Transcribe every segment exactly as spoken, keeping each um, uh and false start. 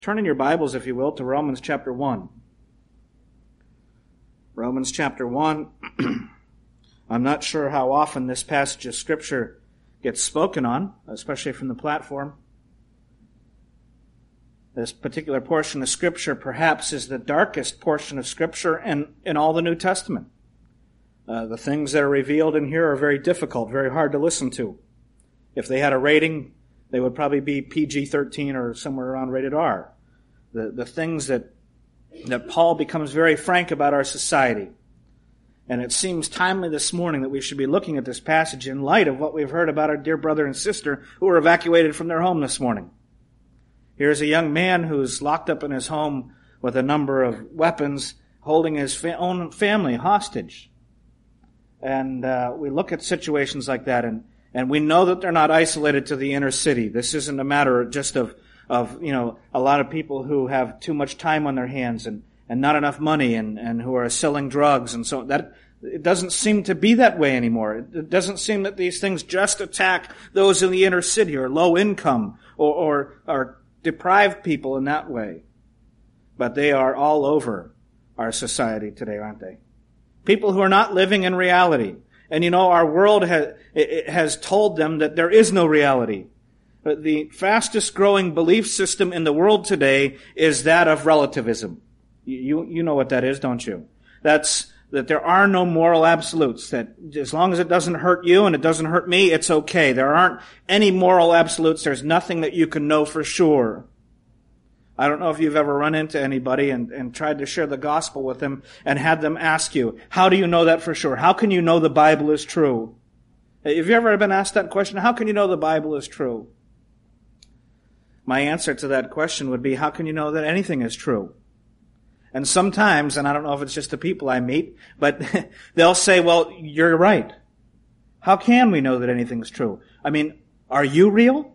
Turn in your Bibles, if you will, to Romans chapter one. Romans chapter one. I'm not sure how often this passage of Scripture gets spoken on, especially from the platform. This particular portion of Scripture perhaps is the darkest portion of Scripture in, in all the New Testament. Uh, the things that are revealed in here are very difficult, very hard to listen to. If they had a rating, they would probably be P G thirteen or somewhere around rated R. The, the things that, that Paul becomes very frank about our society. And it seems timely this morning that we should be looking at this passage in light of what we've heard about our dear brother and sister who were evacuated from their home this morning. Here's a young man who's locked up in his home with a number of weapons, holding his fa- own family hostage. And uh, we look at situations like that, and, and we know that they're not isolated to the inner city. This isn't a matter just of, of you know, a lot of people who have too much time on their hands and, and not enough money and, and who are selling drugs and so that. It doesn't seem to be that way anymore. It doesn't seem that these things just attack those in the inner city or low income or, or, or deprived people in that way. But they are all over our society today, aren't they? People who are not living in reality. And you know, our world has, it has told them that there is no reality. But the fastest growing belief system in the world today is that of relativism. You, you know what that is, don't you? That's, that there are no moral absolutes, that as long as it doesn't hurt you and it doesn't hurt me, it's okay. There aren't any moral absolutes. There's nothing that you can know for sure. I don't know if you've ever run into anybody and, and tried to share the gospel with them and had them ask you, how do you know that for sure? How can you know the Bible is true? Have you ever been asked that question? How can you know the Bible is true? My answer to that question would be, how can you know that anything is true? And sometimes, and I don't know if it's just the people I meet, but they'll say, well, you're right. How can we know that anything's true? I mean, are you real?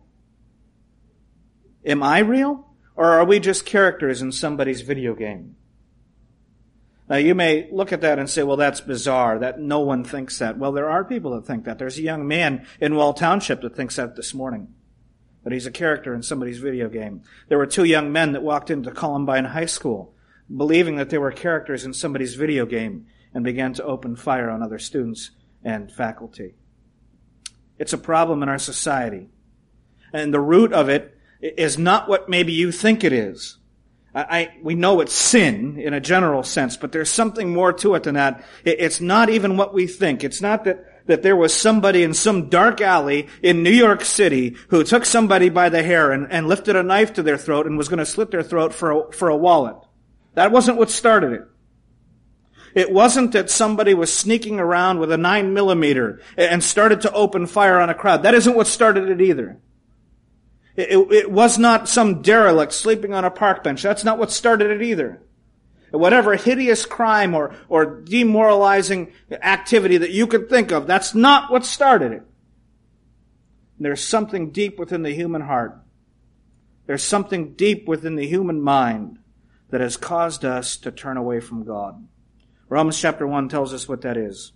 Am I real? Or are we just characters in somebody's video game? Now, you may look at that and say, well, that's bizarre, that no one thinks that. Well, there are people that think that. There's a young man in Wall Township that thinks that this morning, that he's a character in somebody's video game. There were two young men that walked into Columbine High School believing that they were characters in somebody's video game and began to open fire on other students and faculty. It's a problem in our society. And the root of it is not what maybe you think it is. I, I, we know it's sin in a general sense, but there's something more to it than that. It, it's not even what we think. It's not that, that there was somebody in some dark alley in New York City who took somebody by the hair and, and lifted a knife to their throat and was going to slit their throat for a, for a wallet. That wasn't what started it. It wasn't that somebody was sneaking around with a nine millimeter and started to open fire on a crowd. That isn't what started it either. It, it, it was not some derelict sleeping on a park bench. That's not what started it either. Whatever hideous crime or, or demoralizing activity that you could think of, that's not what started it. There's something deep within the human heart. There's something deep within the human mind that has caused us to turn away from God. Romans chapter one tells us what that is.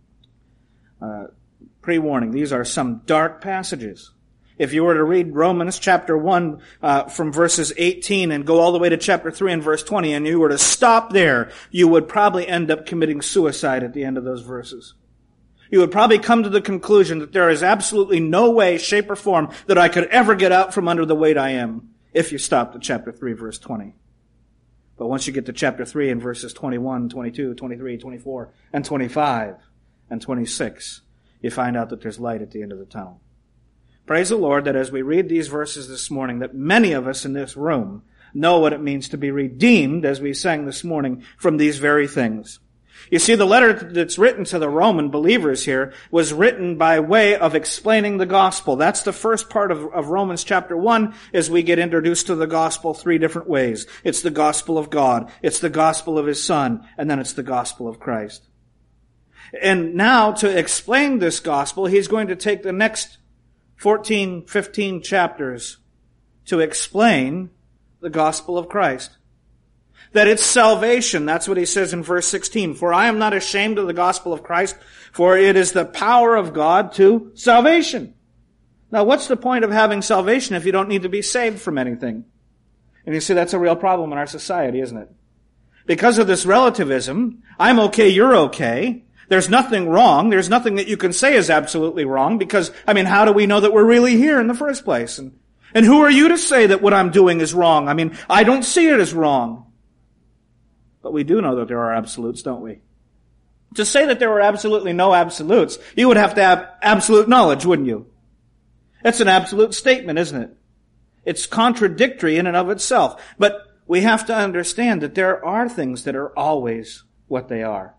Uh, pre-warning, these are some dark passages. If you were to read Romans chapter one uh, from verses eighteen and go all the way to chapter three and verse twenty, and you were to stop there, you would probably end up committing suicide at the end of those verses. You would probably come to the conclusion that there is absolutely no way, shape, or form that I could ever get out from under the weight I am if you stopped at chapter three, verse twenty. But once you get to chapter three and verses twenty-one, twenty-two, twenty-three, twenty-four, and twenty-five, and twenty-six, you find out that there's light at the end of the tunnel. Praise the Lord that as we read these verses this morning, that many of us in this room know what it means to be redeemed, as we sang this morning, from these very things. You see, the letter that's written to the Roman believers here was written by way of explaining the gospel. That's the first part of, of Romans chapter one, as we get introduced to the gospel three different ways. It's the gospel of God, it's the gospel of His Son, and then it's the gospel of Christ. And now, to explain this gospel, he's going to take the next fourteen, fifteen chapters to explain the gospel of Christ. That it's salvation. That's what he says in verse sixteen. For I am not ashamed of the gospel of Christ, for it is the power of God to salvation. Now, what's the point of having salvation if you don't need to be saved from anything? And you see, that's a real problem in our society, isn't it? Because of this relativism, I'm okay, you're okay. There's nothing wrong. There's nothing that you can say is absolutely wrong because, I mean, how do we know that we're really here in the first place? And, and who are you to say that what I'm doing is wrong? I mean, I don't see it as wrong. But we do know that there are absolutes, don't we? To say that there were absolutely no absolutes, you would have to have absolute knowledge, wouldn't you? That's an absolute statement, isn't it? It's contradictory in and of itself. But we have to understand that there are things that are always what they are.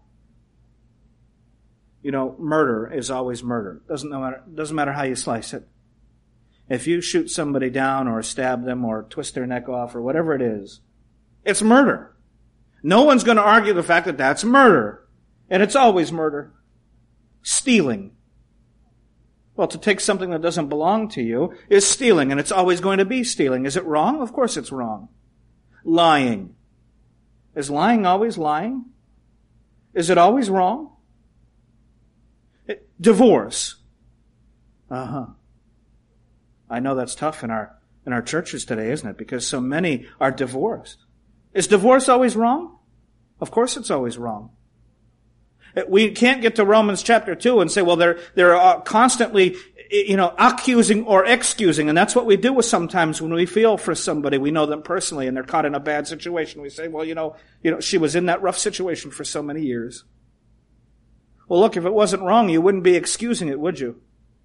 You know, murder is always murder. Doesn't matter, doesn't matter how you slice it. If you shoot somebody down or stab them or twist their neck off or whatever it is, it's murder. No one's going to argue the fact that that's murder. And it's always murder. Stealing. Well, to take something that doesn't belong to you is stealing, and it's always going to be stealing. Is it wrong? Of course it's wrong. Lying. Is lying always lying? Is it always wrong? It, divorce. Uh-huh. I know that's tough in our in our churches today, isn't it? Because so many are divorced. Is divorce always wrong? Of course it's always wrong. We can't get to Romans chapter two and say, well, they're, they're uh, constantly, you know, accusing or excusing. And that's what we do with sometimes when we feel for somebody. We know them personally and they're caught in a bad situation. We say, well, you know, you know, she was in that rough situation for so many years. Well, look, if it wasn't wrong, you wouldn't be excusing it, would you?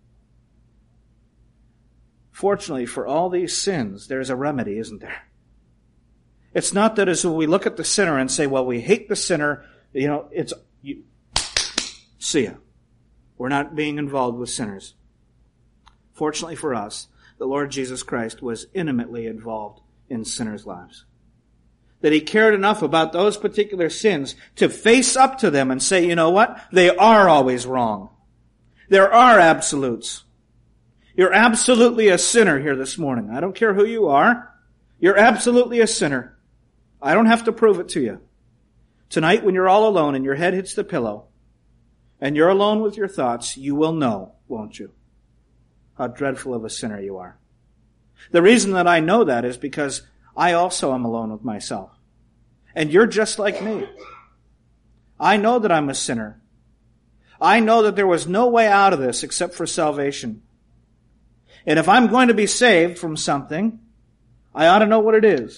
Fortunately, for all these sins, there's a remedy, isn't there? It's not that as we look at the sinner and say, well, we hate the sinner, you know, it's, you, see ya. We're not being involved with sinners. Fortunately for us, the Lord Jesus Christ was intimately involved in sinners' lives. That He cared enough about those particular sins to face up to them and say, you know what? They are always wrong. There are absolutes. You're absolutely a sinner here this morning. I don't care who you are. You're absolutely a sinner. I don't have to prove it to you. Tonight, when you're all alone and your head hits the pillow, and you're alone with your thoughts, you will know, won't you, how dreadful of a sinner you are. The reason that I know that is because I also am alone with myself. And you're just like me. I know that I'm a sinner. I know that there was no way out of this except for salvation. And if I'm going to be saved from something, I ought to know what it is.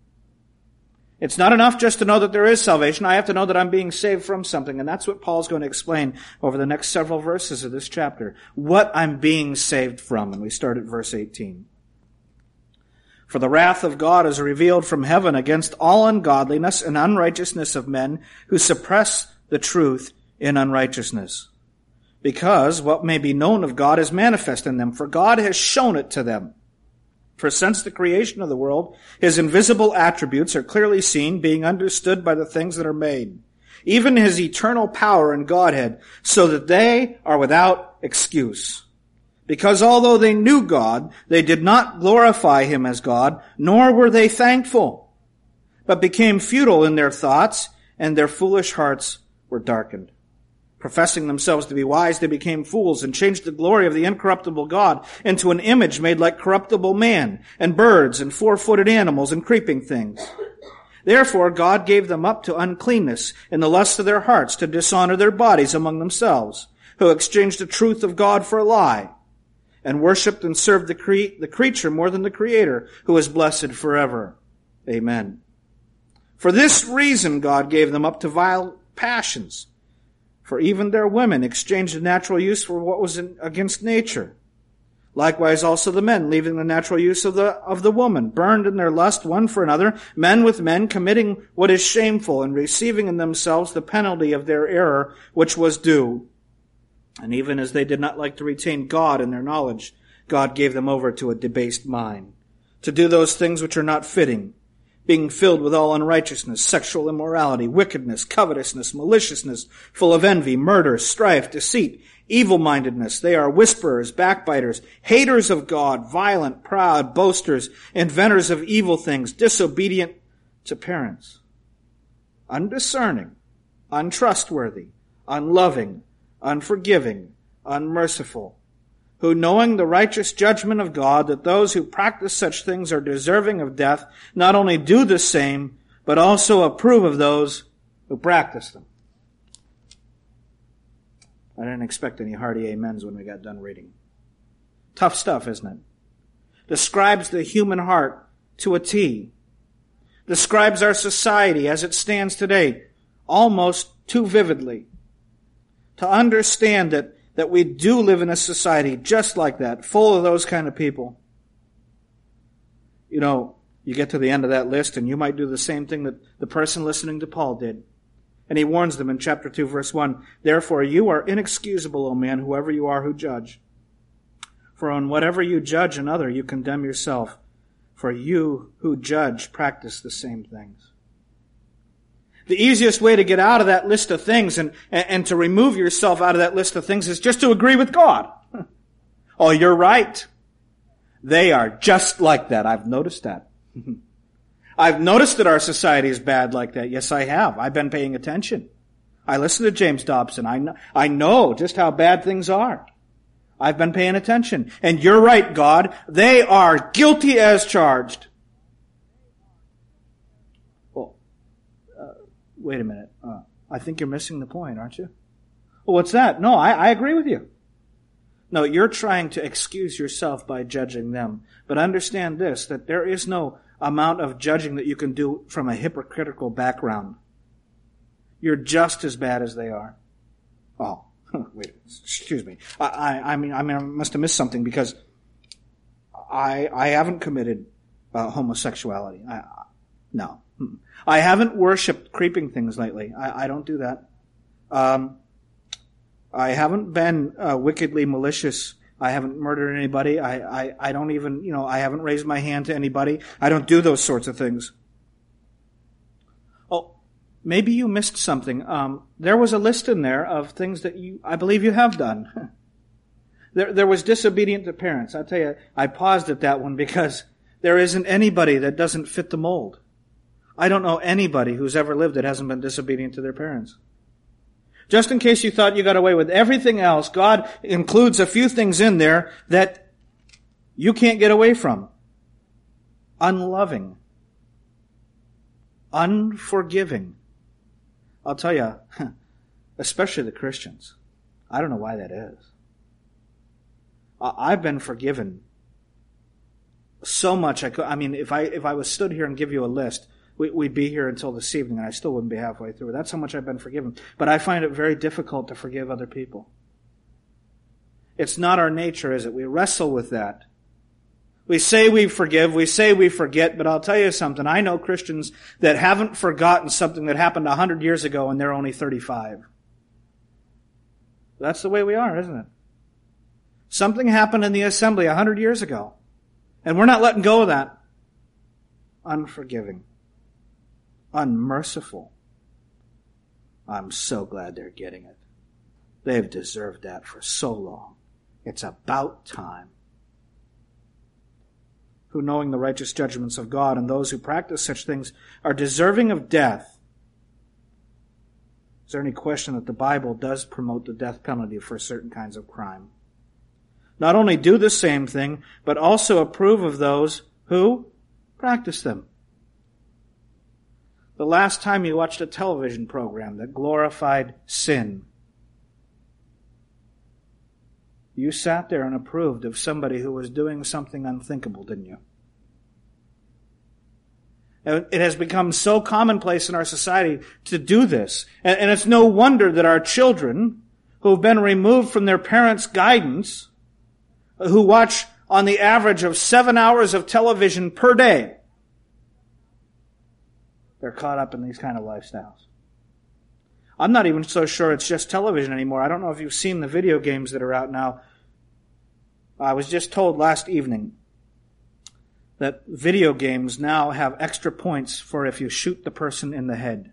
It's not enough just to know that there is salvation. I have to know that I'm being saved from something. And that's what Paul's going to explain over the next several verses of this chapter. What I'm being saved from. And we start at verse eighteen. For the wrath of God is revealed from heaven against all ungodliness and unrighteousness of men who suppress the truth in unrighteousness. Because what may be known of God is manifest in them, for God has shown it to them. For since the creation of the world, His invisible attributes are clearly seen, being understood by the things that are made, even His eternal power and Godhead, so that they are without excuse. Because although they knew God, they did not glorify Him as God, nor were they thankful, but became futile in their thoughts, and their foolish hearts were darkened. Professing themselves to be wise, they became fools and changed the glory of the incorruptible God into an image made like corruptible man and birds and four-footed animals and creeping things. Therefore God gave them up to uncleanness in the lust of their hearts to dishonor their bodies among themselves, who exchanged the truth of God for a lie and worshipped and served the, cre- the creature more than the Creator, who is blessed forever. Amen. For this reason God gave them up to vile passions. For even their women exchanged the natural use for what was in, against nature. Likewise also the men, leaving the natural use of the, of the woman, burned in their lust one for another, men with men, committing what is shameful, and receiving in themselves the penalty of their error, which was due. And even as they did not like to retain God in their knowledge, God gave them over to a debased mind, to do those things which are not fitting, being filled with all unrighteousness, sexual immorality, wickedness, covetousness, maliciousness, full of envy, murder, strife, deceit, evil-mindedness. They are whisperers, backbiters, haters of God, violent, proud, boasters, inventors of evil things, disobedient to parents, undiscerning, untrustworthy, unloving, unforgiving, unmerciful, who, knowing the righteous judgment of God, that those who practice such things are deserving of death, not only do the same, but also approve of those who practice them. I didn't expect any hearty amens when we got done reading. Tough stuff, isn't it? Describes the human heart to a T. Describes our society as it stands today almost too vividly. To understand that, that we do live in a society just like that, full of those kind of people. You know, you get to the end of that list and you might do the same thing that the person listening to Paul did. And he warns them in chapter two, verse one, "Therefore you are inexcusable, O man, whoever you are who judge. For on whatever you judge another, you condemn yourself. For you who judge practice the same things." The easiest way to get out of that list of things and, and, and to remove yourself out of that list of things is just to agree with God. Oh, you're right. They are just like that. I've noticed that. I've noticed that our society is bad like that. Yes, I have. I've been paying attention. I listen to James Dobson. I know, I know just how bad things are. I've been paying attention. And you're right, God. They are guilty as charged. Well, uh, wait a minute. Uh, I think you're missing the point, aren't you? Well, what's that? No, I, I agree with you. No, you're trying to excuse yourself by judging them. But understand this, that there is no amount of judging that you can do from a hypocritical background. You're just as bad as they are. Oh, wait, excuse me. I, I, I mean, I mean, I must have missed something because I, I haven't committed uh, homosexuality. I, no, I haven't worshipped creeping things lately. I, I don't do that. Um, I haven't been uh, wickedly malicious. I haven't murdered anybody. I, I, I don't even, you know, I haven't raised my hand to anybody. I don't do those sorts of things. Oh, maybe you missed something. Um, there was a list in there of things that you, I believe you have done. there, there was disobedient to parents. I'll tell you, I paused at that one because there isn't anybody that doesn't fit the mold. I don't know anybody who's ever lived that hasn't been disobedient to their parents. Just in case you thought you got away with everything else, God includes a few things in there that you can't get away from. Unloving. Unforgiving. I'll tell you, especially the Christians. I don't know why that is. I've been forgiven so much. I, could, I mean, if I if I was stood here and give you a list, we, we'd be here until this evening, and I still wouldn't be halfway through. That's how much I've been forgiven. But I find it very difficult to forgive other people. It's not our nature, is it? We wrestle with that. We say we forgive, we say we forget, but I'll tell you something. I know Christians that haven't forgotten something that happened a hundred years ago and they're only thirty-five. That's the way we are, isn't it? Something happened in the assembly a hundred years ago, and we're not letting go of that. Unforgiving. Unmerciful. I'm so glad they're getting it. They've deserved that for so long. It's about time. Who, knowing the righteous judgments of God, and those who practice such things are deserving of death. Is there any question that the Bible does promote the death penalty for certain kinds of crime? Not only do the same thing, but also approve of those who practice them. The last time you watched a television program that glorified sin, you sat there and approved of somebody who was doing something unthinkable, didn't you? It has become so commonplace in our society to do this. And it's no wonder that our children, who have been removed from their parents' guidance, who watch on the average of seven hours of television per day, they're caught up in these kind of lifestyles. I'm not even so sure it's just television anymore. I don't know if you've seen the video games that are out now. I was just told last evening that video games now have extra points for if you shoot the person in the head.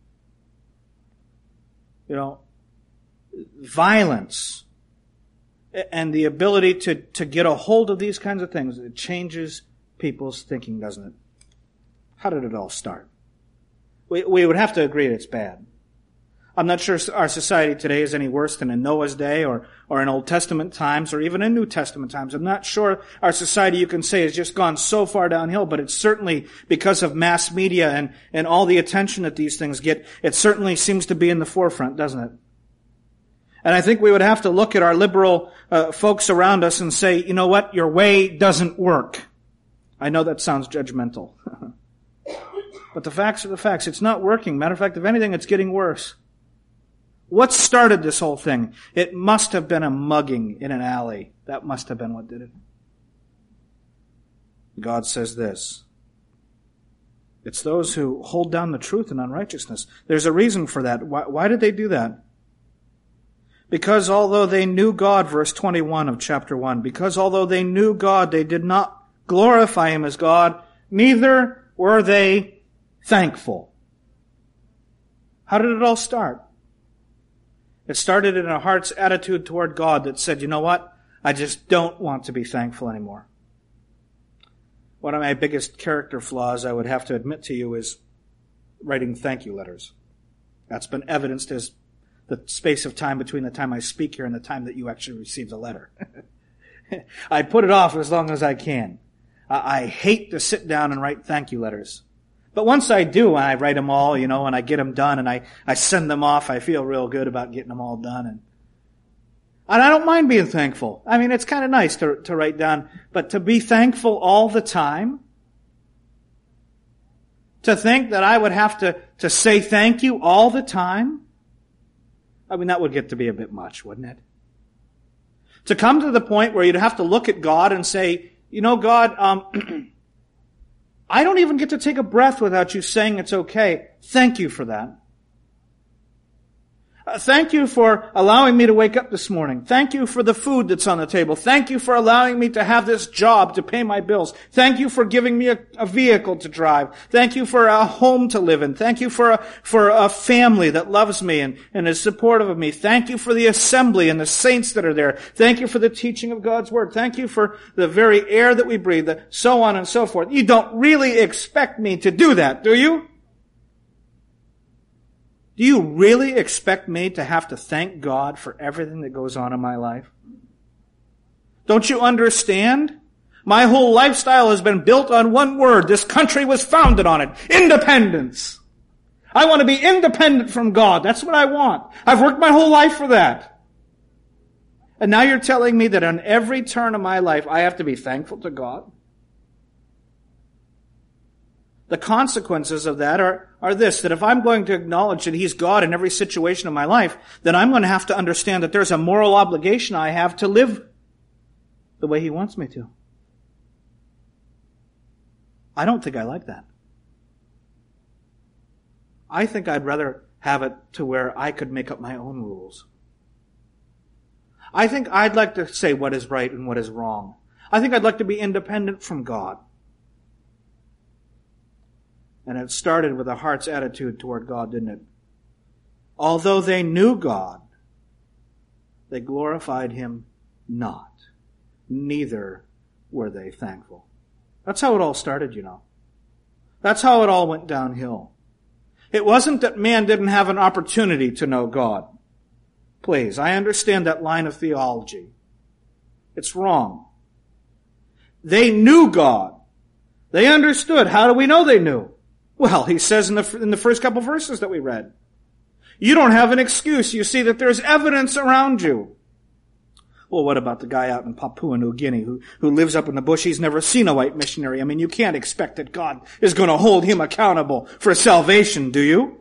You know, violence and the ability to, to get a hold of these kinds of things, it changes people's thinking, doesn't it? How did it all start? We, we would have to agree it's bad. I'm not sure our society today is any worse than in Noah's day or, or in Old Testament times or even in New Testament times. I'm not sure our society, you can say, has just gone so far downhill, but it's certainly because of mass media and, and all the attention that these things get, it certainly seems to be in the forefront, doesn't it? And I think we would have to look at our liberal uh, folks around us and say, you know what, your way doesn't work. I know that sounds judgmental. But the facts are the facts. It's not working. Matter of fact, if anything, it's getting worse. What started this whole thing? It must have been a mugging in an alley. That must have been what did it. God says this. It's those who hold down the truth in unrighteousness. There's a reason for that. Why, why did they do that? Because although they knew God, verse twenty-one of chapter one, because although they knew God, they did not glorify Him as God, neither were they thankful. How did it all start? It started in a heart's attitude toward God that said, you know what? I just don't want to be thankful anymore. One of my biggest character flaws, I would have to admit to you, is writing thank you letters. That's been evidenced as the space of time between the time I speak here and the time that you actually receive the letter. I put it off as long as I can. I hate to sit down and write thank you letters. But once I do, and I write them all, you know, and I get them done, and I, I send them off, I feel real good about getting them all done. And, and I don't mind being thankful. I mean, it's kind of nice to, to write down, but to be thankful all the time, to think that I would have to, to say thank you all the time, I mean, that would get to be a bit much, wouldn't it? To come to the point where you'd have to look at God and say, you know, God, um, I don't even get to take a breath without you saying it's okay. Thank you for that. Uh, thank you for allowing me to wake up this morning. Thank you for the food that's on the table. Thank you for allowing me to have this job to pay my bills. Thank you for giving me a, a vehicle to drive. Thank you for a home to live in. Thank you for a, for a family that loves me and, and is supportive of me. Thank you for the assembly and the saints that are there. Thank you for the teaching of God's Word. Thank you for the very air that we breathe, the, so on and so forth. You don't really expect me to do that, do you? Do you really expect me to have to thank God for everything that goes on in my life? Don't you understand? My whole lifestyle has been built on one word. This country was founded on it. Independence. I want to be independent from God. That's what I want. I've worked my whole life for that. And now you're telling me that on every turn of my life, I have to be thankful to God? The consequences of that are, are this, that if I'm going to acknowledge that He's God in every situation of my life, then I'm going to have to understand that there's a moral obligation I have to live the way He wants me to. I don't think I like that. I think I'd rather have it to where I could make up my own rules. I think I'd like to say what is right and what is wrong. I think I'd like to be independent from God. And it started with a heart's attitude toward God, didn't it? Although they knew God, they glorified Him not. Neither were they thankful. That's how it all started, you know. That's how it all went downhill. It wasn't that man didn't have an opportunity to know God. Please, I understand that line of theology. It's wrong. They knew God. They understood. How do we know they knew? Well, he says in the, in the first couple verses that we read, you don't have an excuse. You see that there's evidence around you. Well, what about the guy out in Papua New Guinea who, who lives up in the bush? He's never seen a white missionary. I mean, you can't expect that God is going to hold him accountable for salvation, do you?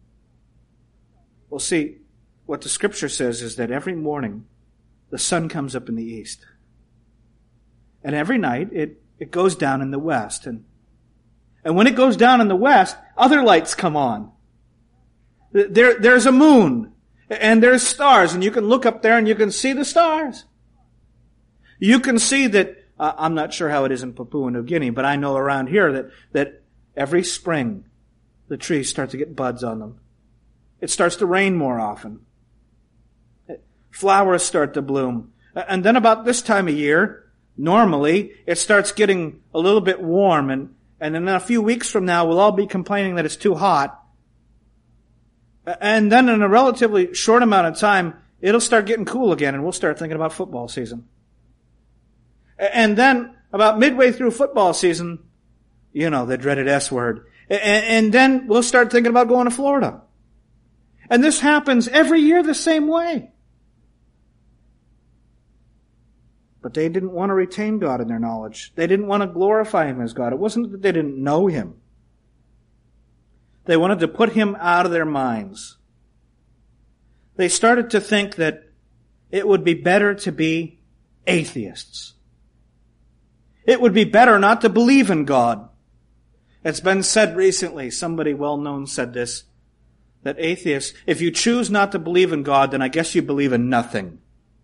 Well, see, what the Scripture says is that every morning the sun comes up in the east. And every night it, it goes down in the west. And And when it goes down in the west, other lights come on. There, there's a moon, and there's stars, and you can look up there and you can see the stars. You can see that, uh, I'm not sure how it is in Papua New Guinea, but I know around here that, that every spring the trees start to get buds on them. It starts to rain more often. Flowers start to bloom. And then about this time of year, normally, it starts getting a little bit warm, and And in a few weeks from now, we'll all be complaining that it's too hot. And then in a relatively short amount of time, it'll start getting cool again, and we'll start thinking about football season. And then, about midway through football season, you know, the dreaded S word, and then we'll start thinking about going to Florida. And this happens every year the same way. But they didn't want to retain God in their knowledge. They didn't want to glorify Him as God. It wasn't that they didn't know Him. They wanted to put Him out of their minds. They started to think that it would be better to be atheists. It would be better not to believe in God. It's been said recently, somebody well-known said this, that atheists, if you choose not to believe in God, then I guess you believe in nothing.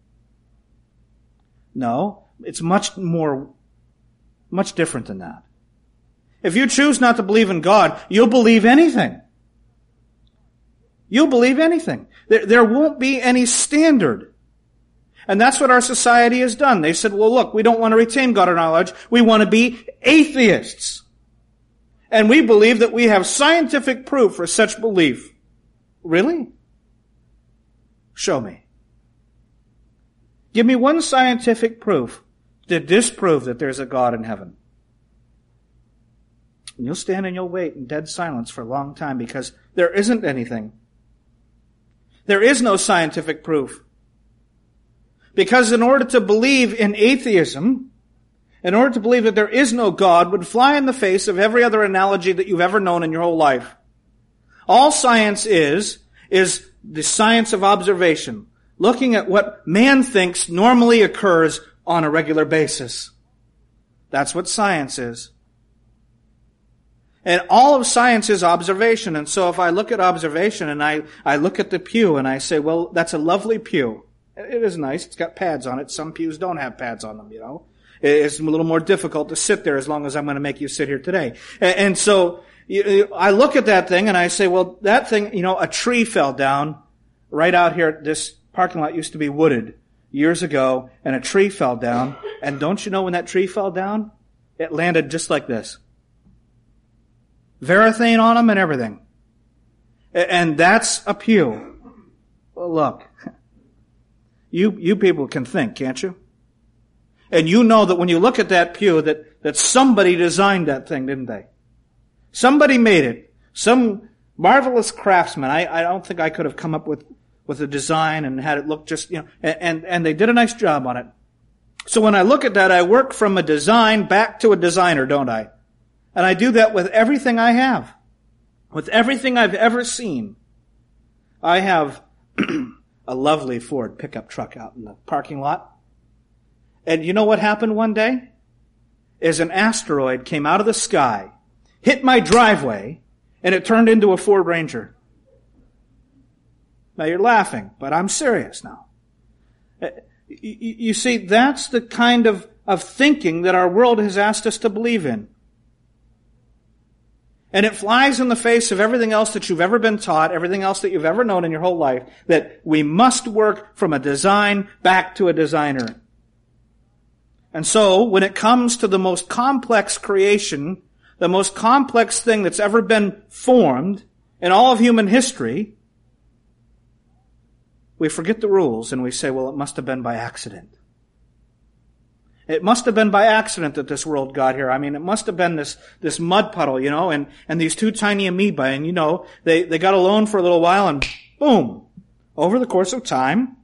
No, it's much more, much different than that. If you choose not to believe in God, you'll believe anything. You'll believe anything. There, there won't be any standard. And that's what our society has done. They said, well, look, we don't want to retain God in knowledge. We want to be atheists. And we believe that we have scientific proof for such belief. Really? Show me. Give me one scientific proof to disprove that there's a God in heaven. And you'll stand and you'll wait in dead silence for a long time because there isn't anything. There is no scientific proof. Because in order to believe in atheism, in order to believe that there is no God, would fly in the face of every other analogy that you've ever known in your whole life. All science is, is the science of observation, looking at what man thinks normally occurs on a regular basis. That's what science is. And all of science is observation. And so if I look at observation and I, I look at the pew and I say, well, that's a lovely pew. It is nice. It's got pads on it. Some pews don't have pads on them, you know. It's a little more difficult to sit there as long as I'm going to make you sit here today. And, and so you, I look at that thing and I say, well, that thing, you know, a tree fell down right out here. This parking lot used to be wooded years ago, and a tree fell down. And don't you know when that tree fell down? It landed just like this. Verathane on them and everything. And that's a pew. Well, look. You, you people can think, can't you? And you know that when you look at that pew that, that somebody designed that thing, didn't they? Somebody made it. Some marvelous craftsman. I, I don't think I could have come up with, with a design and had it look just, you know, and, and they did a nice job on it. So when I look at that, I work from a design back to a designer, don't I? And I do that with everything I have. With everything I've ever seen. I have a lovely Ford pickup truck out in the parking lot. And you know what happened one day? Is an asteroid came out of the sky, hit my driveway, and it turned into a Ford Ranger. Now you're laughing, but I'm serious now. You see, that's the kind of, of thinking that our world has asked us to believe in. And it flies in the face of everything else that you've ever been taught, everything else that you've ever known in your whole life, that we must work from a design back to a designer. And so, when it comes to the most complex creation, the most complex thing that's ever been formed in all of human history, we forget the rules and we say, well, it must have been by accident. It must have been by accident that this world got here. I mean, it must have been this, this mud puddle, you know, and, and these two tiny amoeba, and you know, they, they got alone for a little while and boom, over the course of time,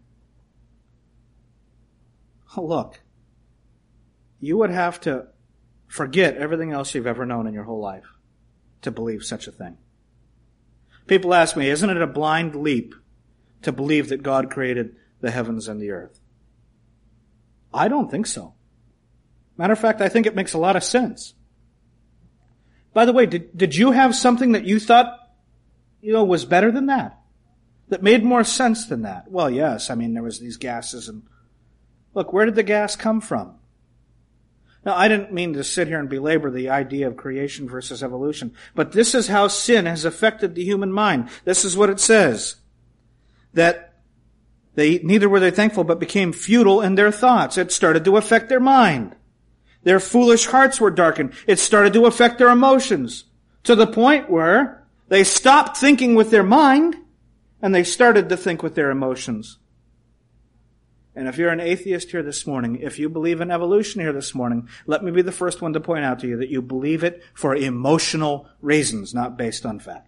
oh, look, you would have to forget everything else you've ever known in your whole life to believe such a thing. People ask me, isn't it a blind leap to believe that God created the heavens and the earth? I don't think so. Matter of fact, I think it makes a lot of sense. By the way, did, did you have something that you thought, you know, was better than that? That made more sense than that? Well, yes. I mean, there was these gases and look, where did the gas come from? Now, I didn't mean to sit here and belabor the idea of creation versus evolution, but this is how sin has affected the human mind. This is what it says. That they, neither were they thankful, but became futile in their thoughts. It started to affect their mind. Their foolish hearts were darkened. It started to affect their emotions to the point where they stopped thinking with their mind And they started to think with their emotions. And if you're an atheist here this morning, if you believe in evolution here this morning, let me be the first one to point out to you that you believe it for emotional reasons, not based on fact.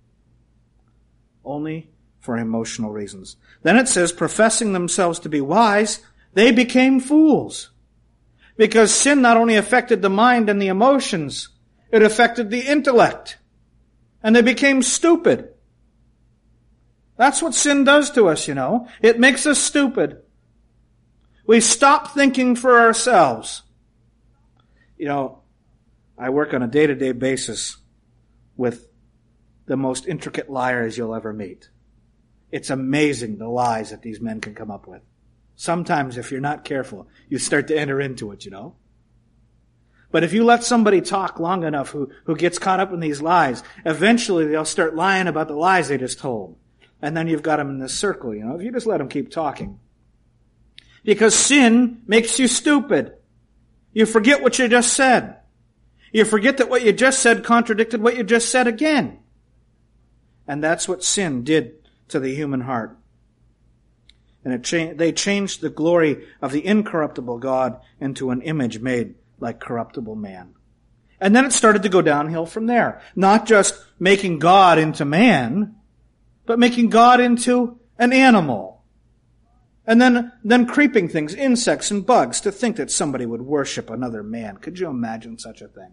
Only for emotional reasons. Then it says, professing themselves to be wise, they became fools. Because sin not only affected the mind and the emotions, it affected the intellect. And they became stupid. That's what sin does to us, you know. It makes us stupid. We stop thinking for ourselves. You know, I work on a day-to-day basis with the most intricate liars you'll ever meet. It's amazing the lies that these men can come up with. Sometimes, if you're not careful, you start to enter into it, you know. But if you let somebody talk long enough who, who gets caught up in these lies, eventually they'll start lying about the lies they just told. And then you've got them in this circle, you know, if you just let them keep talking. Because sin makes you stupid. You forget what you just said. You forget that what you just said contradicted what you just said again. And that's what sin did to the human heart. And it cha- they changed the glory of the incorruptible God into an image made like corruptible man. And then it started to go downhill from there. Not just making God into man, but making God into an animal. And then, then creeping things, insects and bugs, to think that somebody would worship another man. Could you imagine such a thing?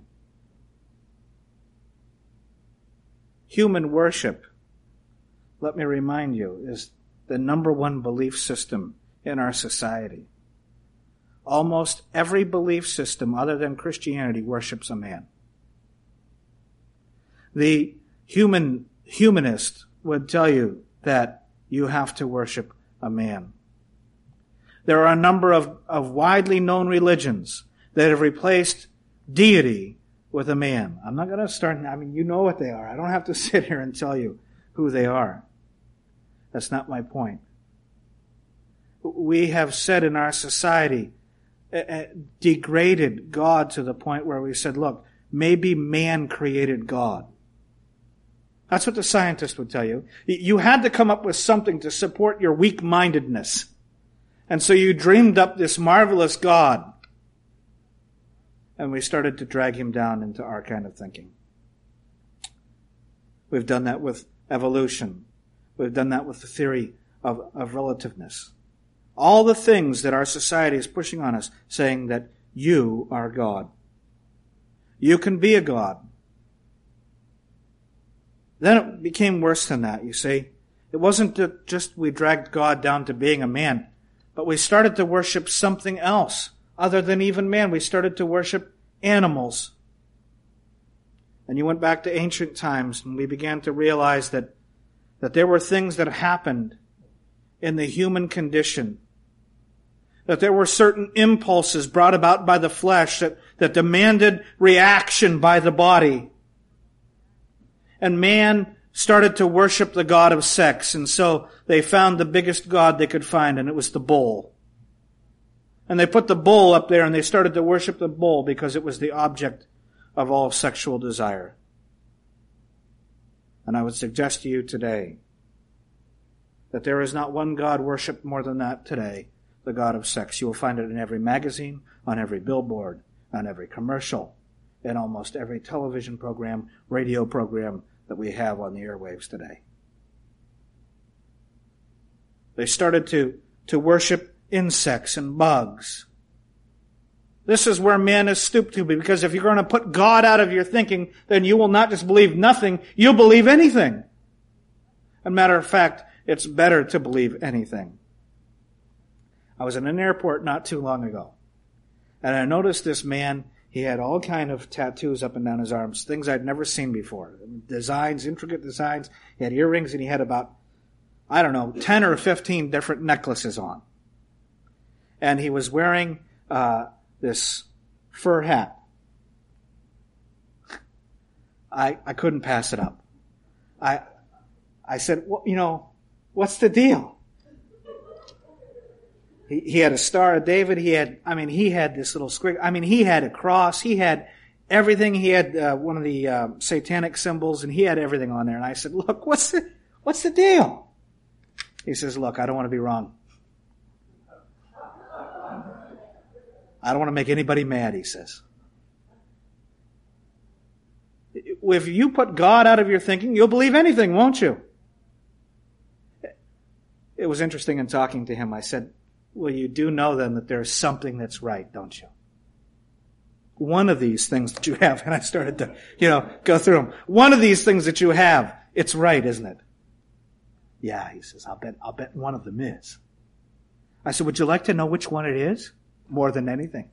Human worship, let me remind you, is the number one belief system in our society. Almost every belief system other than Christianity worships a man. The human humanist would tell you that you have to worship a man. There are a number of, of widely known religions that have replaced deity with a man. I'm not going to start, I mean, you know what they are. I don't have to sit here and tell you who they are. That's not my point. We have said in our society, uh, degraded God to the point where we said, look, maybe man created God. That's what the scientist would tell you. You had to come up with something to support your weak-mindedness. And so you dreamed up this marvelous God. And we started to drag him down into our kind of thinking. We've done that with evolution. We've done that with the theory of, of relativeness. All the things that our society is pushing on us, saying that you are God. You can be a God. Then it became worse than that, you see. It wasn't that just we dragged God down to being a man, but we started to worship something else other than even man. We started to worship animals. And you went back to ancient times and we began to realize that, that there were things that happened in the human condition. That there were certain impulses brought about by the flesh that, that demanded reaction by the body. And man started to worship the god of sex, and so they found the biggest god they could find, and it was the bull. And they put the bull up there, and they started to worship the bull because it was the object of all sexual desire. And I would suggest to you today that there is not one god worshipped more than that today, the god of sex. You will find it in every magazine, on every billboard, on every commercial, in almost every television program, radio program that we have on the airwaves today. They started to, to worship insects and bugs. This is where man is stooped to, because if you're going to put God out of your thinking, then you will not just believe nothing, you'll believe anything. As a matter of fact, it's better to believe anything. I was in an airport not too long ago, and I noticed this man. He had all kind of tattoos up and down his arms, things I'd never seen before. Designs, intricate designs. He had earrings, and he had about, I don't know, ten or fifteen different necklaces on. And he was wearing uh, this fur hat. I I couldn't pass it up. I I said, well, you know, what's the deal? He, he had a Star of David. He had, I mean, he had this little squig. I mean, he had a cross. He had everything. He had uh, one of the uh, satanic symbols, and he had everything on there. And I said, look, what's the, what's the deal? He says, look, I don't want to be wrong. I don't want to make anybody mad, he says. If you put God out of your thinking, you'll believe anything, won't you? It was interesting in talking to him. I said, well, you do know then that there's something that's right, don't you? One of these things that you have, and I started to, you know, go through them. One of these things that you have, it's right, isn't it? Yeah, he says, I'll bet, I'll bet one of them is. I said, would you like to know which one it is? More than anything.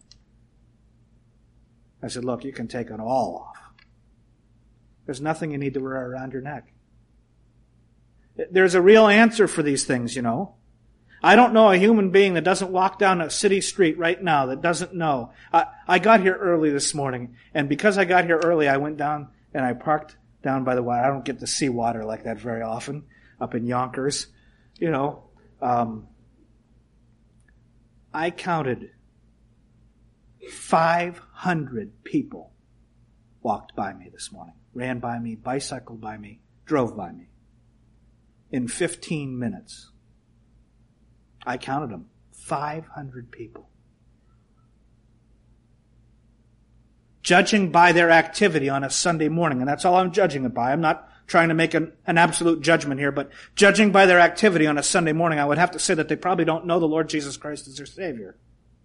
I said, look, you can take it all off. There's nothing you need to wear around your neck. There's a real answer for these things, you know. I don't know a human being that doesn't walk down a city street right now that doesn't know. I, I got here early this morning, and because I got here early, I went down and I parked down by the water. I don't get to see water like that very often up in Yonkers, you know. Um, I counted five hundred people walked by me this morning, ran by me, bicycled by me, drove by me. In fifteen minutes. I counted them. five hundred people. Judging by their activity on a Sunday morning, and that's all I'm judging it by. I'm not trying to make an, an absolute judgment here, but judging by their activity on a Sunday morning, I would have to say that they probably don't know the Lord Jesus Christ as their Savior.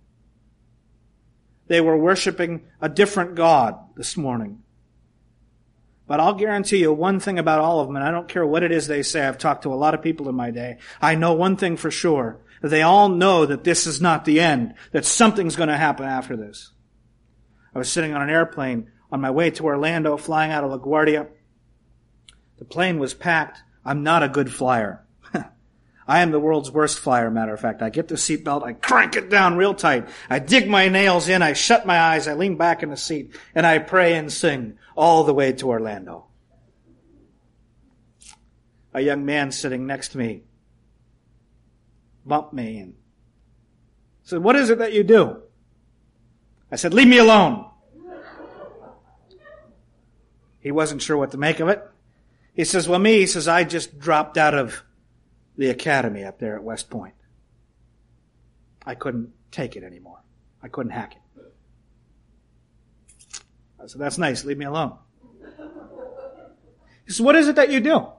They were worshiping a different God this morning. But I'll guarantee you one thing about all of them, and I don't care what it is they say. I've talked to a lot of people in my day. I know one thing for sure. They all know that this is not the end, that something's going to happen after this. I was sitting on an airplane on my way to Orlando, flying out of LaGuardia. The plane was packed. I'm not a good flyer. I am the world's worst flyer, matter of fact. I get the seatbelt, I crank it down real tight. I dig my nails in, I shut my eyes, I lean back in the seat, and I pray and sing all the way to Orlando. A young man sitting next to me bumped me and said, what is it that you do? I said, leave me alone. He wasn't sure what to make of it. He says, well, me, he says, I just dropped out of the academy up there at West Point. I couldn't take it anymore. I couldn't hack it. I said, that's nice. Leave me alone. He said, what is it that you do?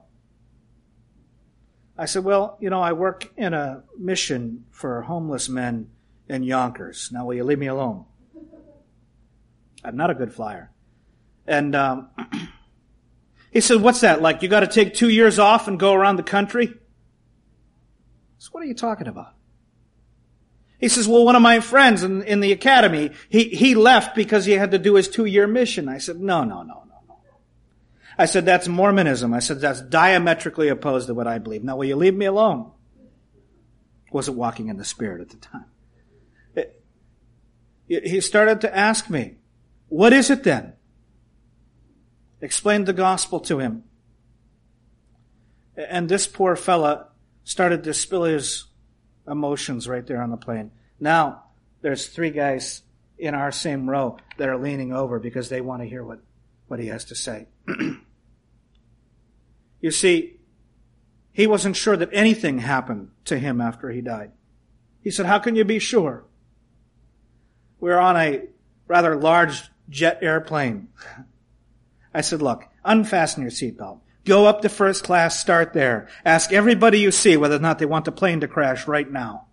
I said, well, you know, I work in a mission for homeless men in Yonkers. Now, will you leave me alone? I'm not a good flyer. And um, he said, what's that like? You got to take two years off and go around the country? So what are you talking about? He says, well, one of my friends in, in the academy, he, he left because he had to do his two-year mission. I said, no, no, no, no, no. I said, that's Mormonism. I said, that's diametrically opposed to what I believe. Now, will you leave me alone? Wasn't walking in the Spirit at the time. It, he started to ask me, what is it then? Explained the gospel to him. And this poor fella started to spill his emotions right there on the plane. Now, there's three guys in our same row that are leaning over because they want to hear what, what he has to say. You see, he wasn't sure that anything happened to him after he died. He said, how can you be sure? We're on a rather large jet airplane. I said, look, unfasten your seatbelt. Go up to first class, start there. Ask everybody you see whether or not they want the plane to crash right now.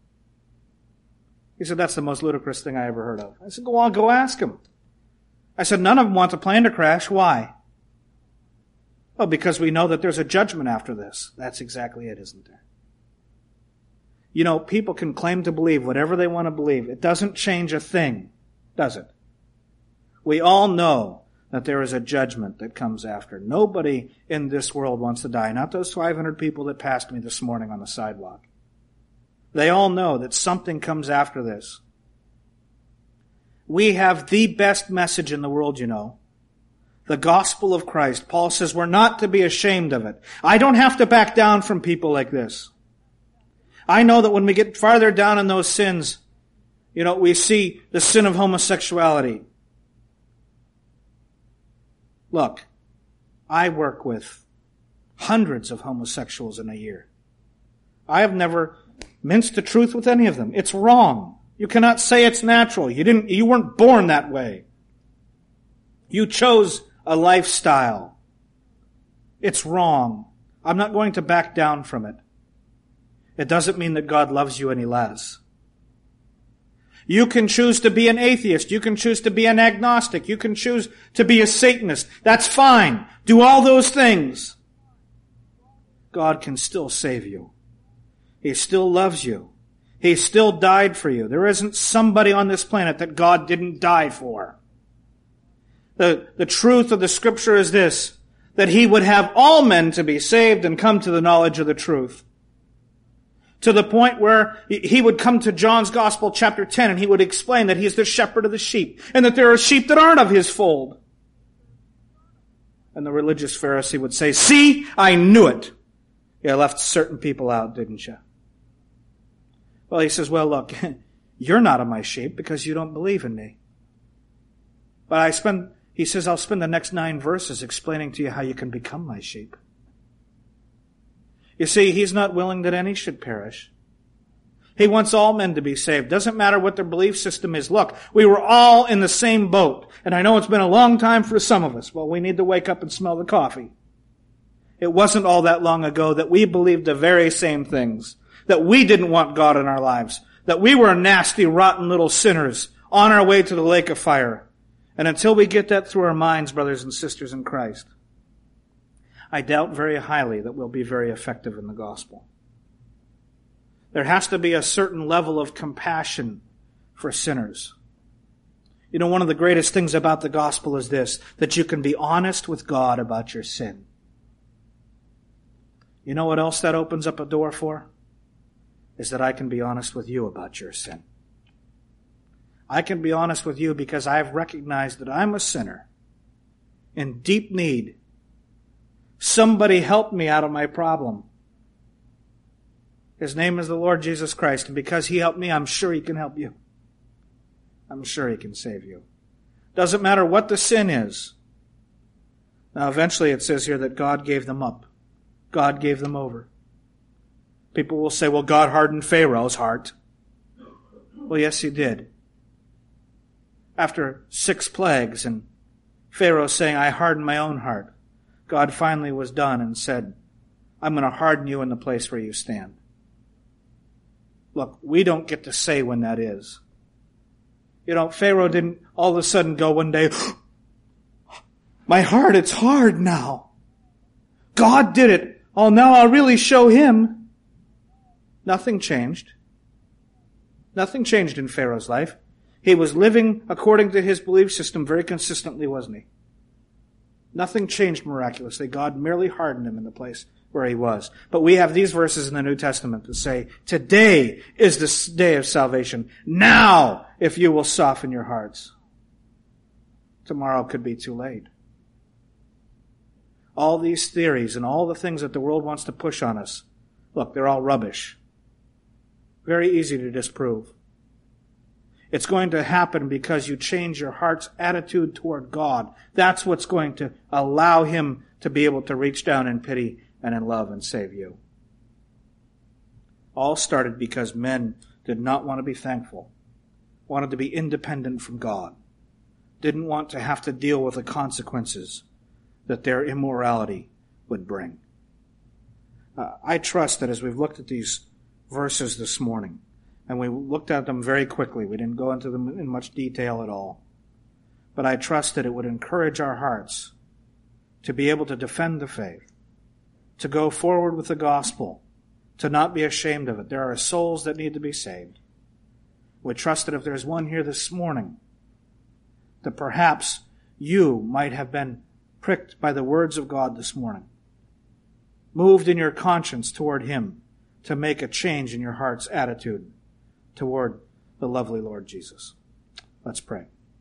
He said, that's the most ludicrous thing I ever heard of. I said, go on, go ask them. I said, none of them want the plane to crash. Why? Well, because we know that there's a judgment after this. That's exactly it, isn't there? You know, people can claim to believe whatever they want to believe. It doesn't change a thing, does it? We all know that there is a judgment that comes after. Nobody in this world wants to die. Not those five hundred people that passed me this morning on the sidewalk. They all know that something comes after this. We have the best message in the world, you know. The gospel of Christ. Paul says we're not to be ashamed of it. I don't have to back down from people like this. I know that when we get farther down in those sins, you know, we see the sin of homosexuality. Look, I work with hundreds of homosexuals in a year. I have never minced the truth with any of them. It's wrong. You cannot say it's natural. You didn't, you weren't born that way. You chose a lifestyle. It's wrong. I'm not going to back down from it. It doesn't mean that God loves you any less. You can choose to be an atheist. You can choose to be an agnostic. You can choose to be a Satanist. That's fine. Do all those things. God can still save you. He still loves you. He still died for you. There isn't somebody on this planet that God didn't die for. The, the truth of the Scripture is this, that He would have all men to be saved and come to the knowledge of the truth. To the point where He would come to John's Gospel, chapter ten, and He would explain that He is the shepherd of the sheep, and that there are sheep that aren't of His fold. And the religious Pharisee would say, see, I knew it. You left certain people out, didn't you? Well, He says, well, look, you're not of my sheep because you don't believe in me. But I spend, He says, I'll spend the next nine verses explaining to you how you can become my sheep. You see, He's not willing that any should perish. He wants all men to be saved. Doesn't matter what their belief system is. Look, we were all in the same boat. And I know it's been a long time for some of us. Well, we need to wake up and smell the coffee. It wasn't all that long ago that we believed the very same things. That we didn't want God in our lives. That we were nasty, rotten little sinners on our way to the lake of fire. And until we get that through our minds, brothers and sisters in Christ, I doubt very highly that we'll be very effective in the gospel. There has to be a certain level of compassion for sinners. You know, one of the greatest things about the gospel is this, that you can be honest with God about your sin. You know what else that opens up a door for? Is that I can be honest with you about your sin. I can be honest with you because I have recognized that I'm a sinner in deep need. Somebody helped me out of my problem. His name is the Lord Jesus Christ, and because He helped me, I'm sure He can help you. I'm sure He can save you. Doesn't matter what the sin is. Now, eventually it says here that God gave them up. God gave them over. People will say, well, God hardened Pharaoh's heart. Well, yes, He did. After six plagues and Pharaoh saying, I hardened my own heart, God finally was done and said, I'm going to harden you in the place where you stand. Look, we don't get to say when that is. You know, Pharaoh didn't all of a sudden go one day, my heart, it's hard now. God did it. Oh, now I'll really show him. Nothing changed. Nothing changed in Pharaoh's life. He was living according to his belief system very consistently, wasn't he? Nothing changed miraculously. God merely hardened him in the place where he was. But we have these verses in the New Testament that say, today is the day of salvation. Now, if you will soften your hearts. Tomorrow could be too late. All these theories and all the things that the world wants to push on us, look, they're all rubbish. Very easy to disprove. It's going to happen because you change your heart's attitude toward God. That's what's going to allow Him to be able to reach down in pity and in love and save you. All started because men did not want to be thankful, wanted to be independent from God, didn't want to have to deal with the consequences that their immorality would bring. Uh, I trust that as we've looked at these verses this morning, and we looked at them very quickly, we didn't go into them in much detail at all, but I trust that it would encourage our hearts to be able to defend the faith, to go forward with the gospel, to not be ashamed of it. There are souls that need to be saved. We trust that if there's one here this morning, that perhaps you might have been pricked by the words of God this morning, moved in your conscience toward Him to make a change in your heart's attitude toward the lovely Lord Jesus. Let's pray.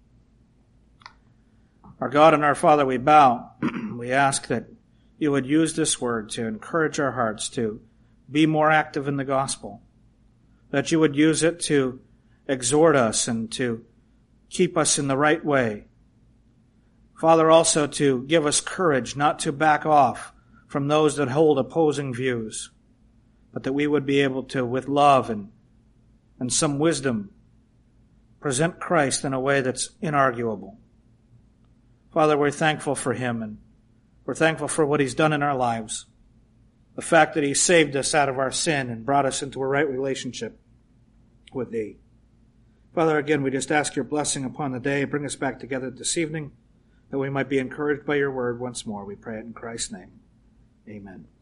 Our God and our Father, we bow. We ask that you would use this word to encourage our hearts to be more active in the gospel, that you would use it to exhort us and to keep us in the right way. Father, also to give us courage not to back off from those that hold opposing views, but that we would be able to, with love and, and some wisdom, present Christ in a way that's inarguable. Father, we're thankful for him, and we're thankful for what he's done in our lives. The fact that he saved us out of our sin and brought us into a right relationship with thee. Father, again, we just ask your blessing upon the day. Bring us back together this evening, that we might be encouraged by your word once more. We pray it in Christ's name. Amen.